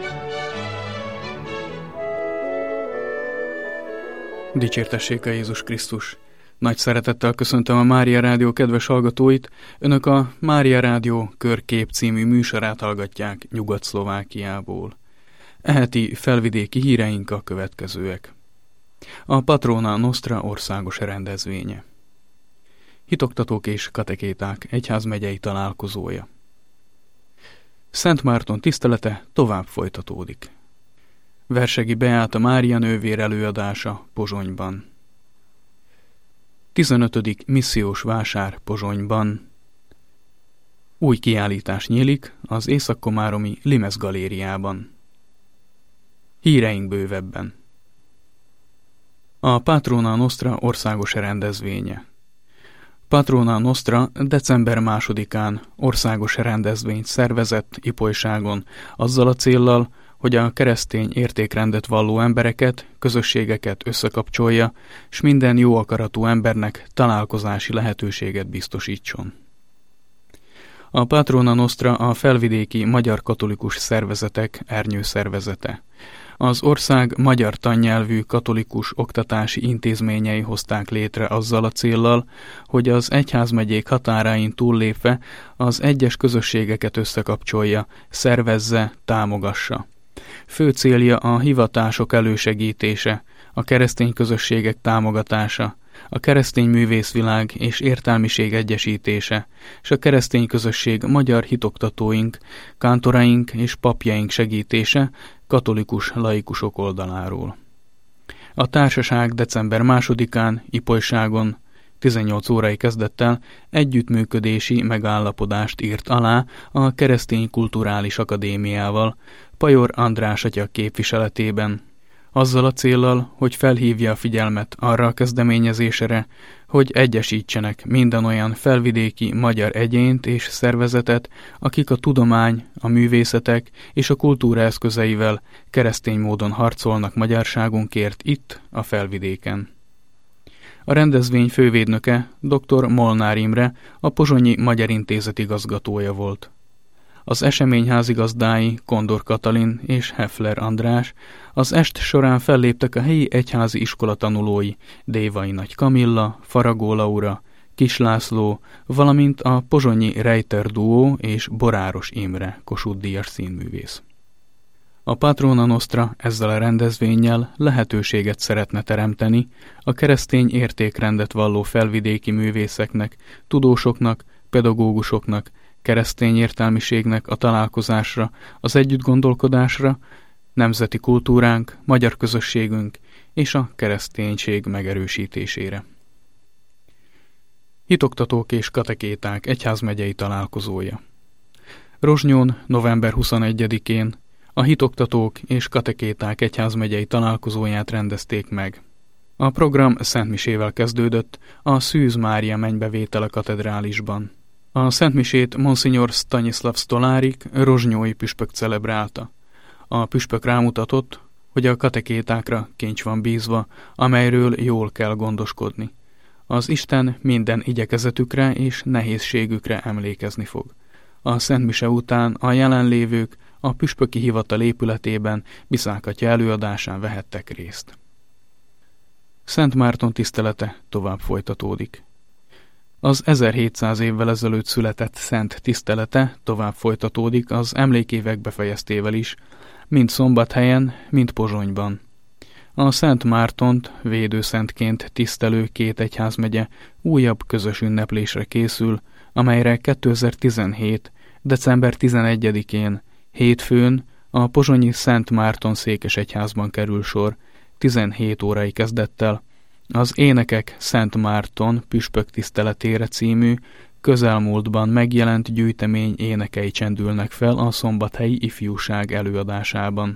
Dicsértessék a Jézus Krisztus! Nagy szeretettel köszöntöm a Mária Rádió kedves hallgatóit. Önök a Mária Rádió Körkép című műsorát hallgatják Nyugat-Szlovákiából. Eheti felvidéki híreink a következőek. A Patrona Nostra országos rendezvénye. Hitoktatók és katekéták egyházmegyei találkozója. Szent Márton tisztelete tovább folytatódik. Versegi Beáta Mária nővér előadása Pozsonyban. 15. missziós vásár Pozsonyban. Új kiállítás nyílik az Észak-Komáromi Limes galériában. Híreink bővebben. A Patrona Nostra országos rendezvénye. Patrona Nostra december 2-án országos rendezvényt szervezett Ipolyságon azzal a céllal, hogy a keresztény értékrendet valló embereket, közösségeket összekapcsolja, s minden jó akaratú embernek találkozási lehetőséget biztosítson. A Patrona Nostra a felvidéki magyar katolikus szervezetek ernyőszervezete. Az ország magyar tannyelvű katolikus oktatási intézményei hozták létre azzal a céllal, hogy az egyházmegyék határain túllépve az egyes közösségeket összekapcsolja, szervezze, támogassa. Fő célja a hivatások elősegítése, a keresztény közösségek támogatása, a keresztény művészvilág és értelmiség egyesítése, és a keresztény közösség magyar hitoktatóink, kántoraink és papjaink segítése katolikus laikusok oldaláról. A társaság december 2-án Ipolyságon 18 órai kezdettel együttműködési megállapodást írt alá a Keresztény Kulturális Akadémiával, Pajor András atya képviseletében, azzal a céllal, hogy felhívja a figyelmet arra a kezdeményezésre, hogy egyesítsenek minden olyan felvidéki magyar egyént és szervezetet, akik a tudomány, a művészetek és a kultúra eszközeivel keresztény módon harcolnak magyarságunkért itt, a felvidéken. A rendezvény fővédnöke dr. Molnár Imre, a Pozsonyi Magyar Intézet igazgatója volt. Az esemény házigazdái Kondor Katalin és Heffler András, az est során felléptek a helyi egyházi iskola tanulói, Dévai Nagy Kamilla, Faragó Laura, Kis László, valamint a pozsonyi Reiter duó és Boráros Imre, Kossuth-díjas színművész. A Patrona Nostra ezzel a rendezvénnyel lehetőséget szeretne teremteni a keresztény értékrendet valló felvidéki művészeknek, tudósoknak, pedagógusoknak, keresztény értelmiségnek a találkozásra, az együttgondolkodásra, nemzeti kultúránk, magyar közösségünk és a kereszténység megerősítésére. Hitoktatók és katekéták egyházmegyei találkozója. Rozsnyón november 21-én a hitoktatók és katekéták egyházmegyei találkozóját rendezték meg. A program szentmisével kezdődött a Szűz Mária mennybevétele katedrálisban. A szentmisét Monsignor Stanislav Stolárik, rozsnyói püspök celebrálta. A püspök rámutatott, hogy a katekétákra kincs van bízva, amelyről jól kell gondoskodni. Az Isten minden igyekezetükre és nehézségükre emlékezni fog. A szentmise után a jelenlévők a püspöki hivatal épületében Biszákatya előadásán vehettek részt. Szent Márton tisztelete tovább folytatódik. Az 1700 évvel ezelőtt született szent tisztelete tovább folytatódik az emlékévek befejeztével is, mind Szombathelyen, mind Pozsonyban. A Szent Mártont védőszentként tisztelő két egyházmegye újabb közös ünneplésre készül, amelyre 2017. december 11-én, hétfőn a pozsonyi Szent Márton székesegyházban kerül sor, 17 órai kezdettel, az Énekek Szent Márton püspök tiszteletére című közelmúltban megjelent gyűjtemény énekei csendülnek fel a szombathelyi ifjúság előadásában.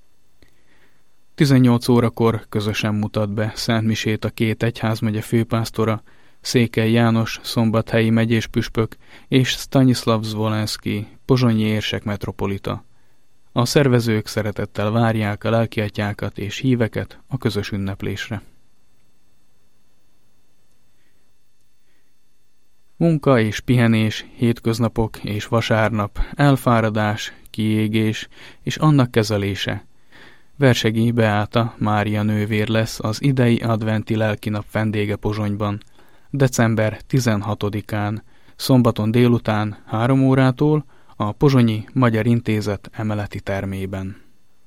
18 órakor közösen mutat be szentmisét a két egyházmegye főpásztora, Székely János szombathelyi megyés püspök és Stanislav Zvolenszky pozsonyi érsek metropolita. A szervezők szeretettel várják a lelkiatyákat és híveket a közös ünneplésre. Munka és pihenés, hétköznapok és vasárnap, elfáradás, kiégés és annak kezelése. Versegyi Beáta Mária nővér lesz az idei adventi lelkinap vendége Pozsonyban, december 16-án, szombaton délután 3 órától a Pozsonyi Magyar Intézet emeleti termében.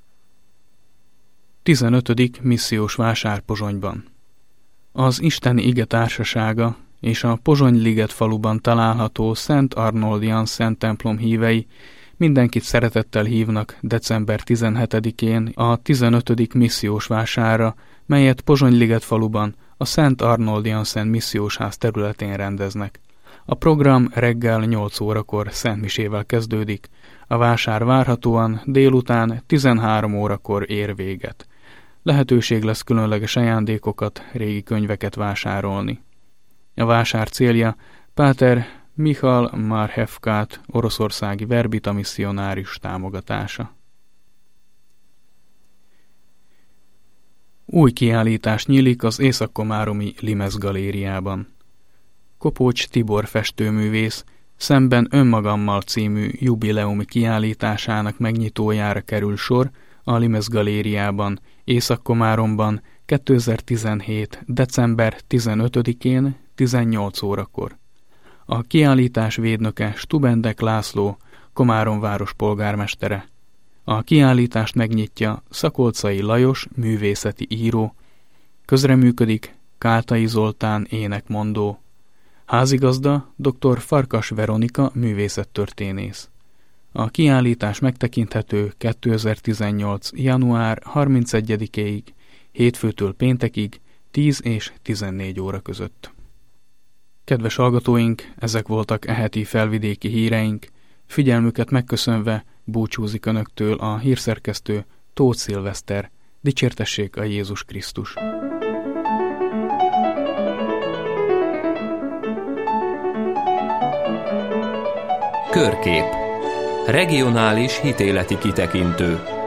15. missziós vásár Pozsonyban. Az Isteni Ige Társasága és a Pozsony-liget faluban található Szent Arnoldian Szent templom hívei mindenkit szeretettel hívnak december 17-én a 15. missziós vásárra, melyet Pozsony-liget faluban a Szent Arnoldian Szent Missziósház területén rendeznek. A program reggel 8 órakor szentmisével kezdődik, a vásár várhatóan délután 13 órakor ér véget. Lehetőség lesz különleges ajándékokat, régi könyveket vásárolni. A vásár célja Páter Michal Marhevkát, oroszországi verbita misszionárius támogatása. Új kiállítás nyílik az észak-komáromi Limes galériában. Kopócs Tibor festőművész Szemben önmagammal című jubileumi kiállításának megnyitójára kerül sor a Limes galériában, Észak-Komáromban 2017. december 15-én 18 órakor. A kiállítás védnöke Stubendek László, Komárom város polgármestere. A kiállítást megnyitja Szakolczai Lajos, művészeti író, közreműködik Káltai Zoltán, énekmondó. Házigazda dr. Farkas Veronika, művészettörténész. A kiállítás megtekinthető 2018. január 31-ig, hétfőtől péntekig, 10 és 14 óra között. Kedves hallgatóink, ezek voltak e heti felvidéki híreink. Figyelmüket megköszönve búcsúzik önöktől a hírszerkesztő Tóth Szilveszter. Dicsértessék a Jézus Krisztus! Körkép. Regionális hitéleti kitekintő.